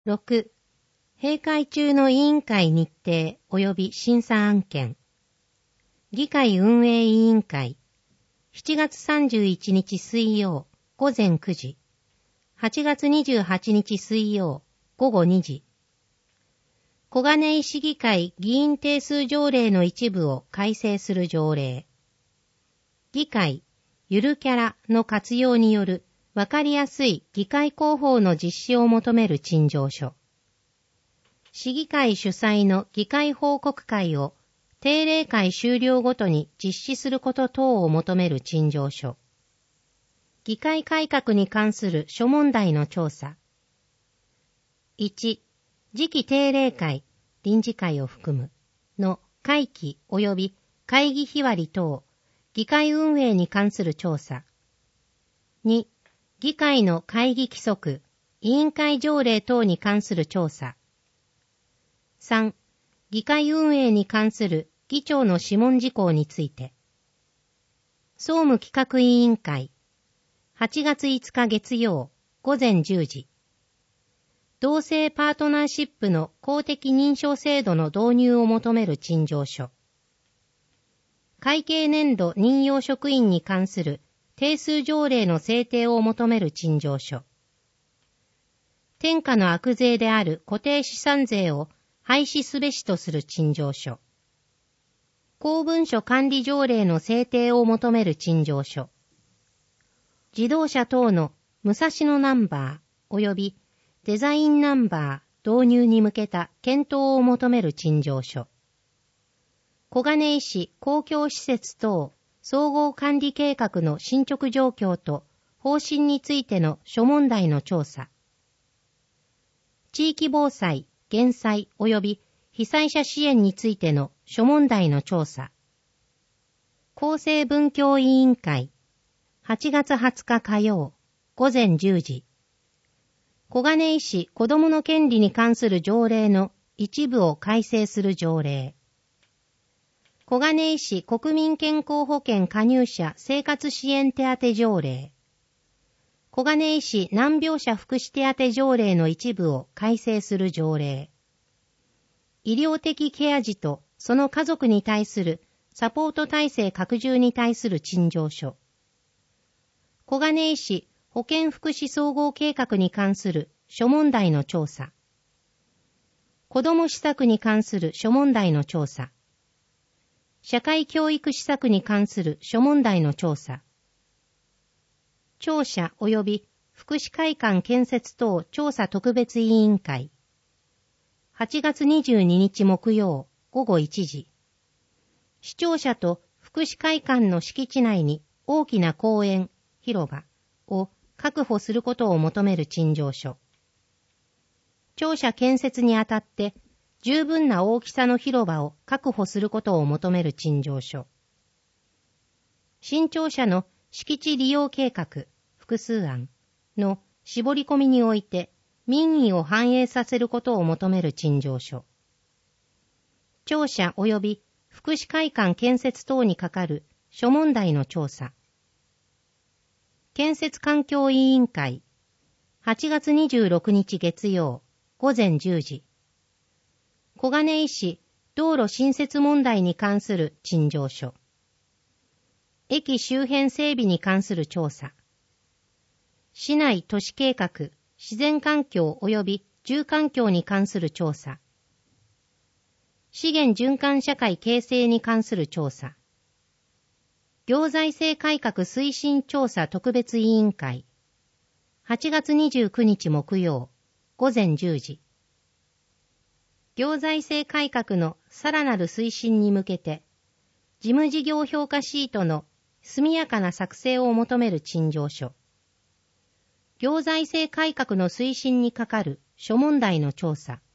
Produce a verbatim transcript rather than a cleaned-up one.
ろく、閉会中の委員会日程及び審査案件。議会運営委員会、しちがつさんじゅういちにち水曜午前くじ、はちがつにじゅうはちにち水曜午後にじ。小金井市議会議員定数条例の一部を改正する条例。議会、ゆるキャラの活用によるわかりやすい議会広報の実施を求める陳情書。市議会主催の議会報告会を定例会終了ごとに実施すること等を求める陳情書。議会改革に関する諸問題の調査。いち、次期定例会、臨時会を含むの会期及び会議日割等、議会運営に関する調査。に、議会の会議規則、委員会条例等に関する調査。さん、議会運営に関する議長の諮問事項について。総務企画委員会、はちがついつか月曜午前じゅうじ。同性パートナーシップの公的認証制度の導入を求める陳情書。会計年度任用職員に関する定数条例の制定を求める陳情書。天下の悪税である固定資産税を廃止すべしとする陳情書。公文書管理条例の制定を求める陳情書。自動車等の武蔵野ナンバー及びデザインナンバー導入に向けた検討を求める陳情書。小金井市公共施設等総合管理計画の進捗状況と方針についての諸問題の調査。地域防災、減災及び被災者支援についての諸問題の調査。厚生文教委員会、はちがつはつか火曜、午前じゅうじ。小金井市子どもの権利に関する条例の一部を改正する条例。小金井市国民健康保険加入者生活支援手当条例。小金井市難病者福祉手当条例の一部を改正する条例。医療的ケア児とその家族に対するサポート体制拡充に対する陳情書。小金井市保健福祉総合計画に関する諸問題の調査。子ども施策に関する諸問題の調査。社会教育施策に関する諸問題の調査。庁舎及び福祉会館建設等調査特別委員会。はちがつにじゅうににち木曜午後いちじ。市庁舎と福祉会館の敷地内に大きな公園、広場を確保することを求める陳情書。庁舎建設にあたって十分な大きさの広場を確保することを求める陳情書。新庁舎の敷地利用計画、複数案の絞り込みにおいて民意を反映させることを求める陳情書。庁舎及び福祉会館建設等に係る諸問題の調査。建設環境委員会、はちがつにじゅうろくにち月曜、午前じゅうじ。小金井市道路新設問題に関する陳情書。駅周辺整備に関する調査。市内都市計画、自然環境及び住環境に関する調査。資源循環社会形成に関する調査。行財政改革推進調査特別委員会。はちがつにじゅうくにち木曜、午前じゅうじ。行財政改革のさらなる推進に向けて、事務事業評価シートの速やかな作成を求める陳情書。行財政改革の推進に係る諸問題の調査。